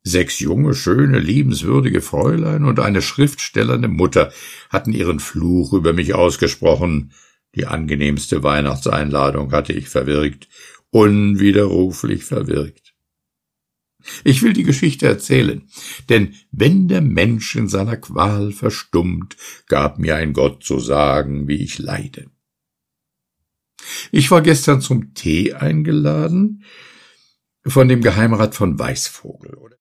6 junge, schöne, liebenswürdige Fräulein und eine schriftstellernde Mutter hatten ihren Fluch über mich ausgesprochen. Die angenehmste Weihnachtseinladung hatte ich verwirkt, unwiderruflich verwirkt. Ich will die Geschichte erzählen, denn wenn der Mensch in seiner Qual verstummt, gab mir ein Gott zu sagen, wie ich leide. Ich war gestern zum Tee eingeladen von dem Geheimrat von Weißvogel.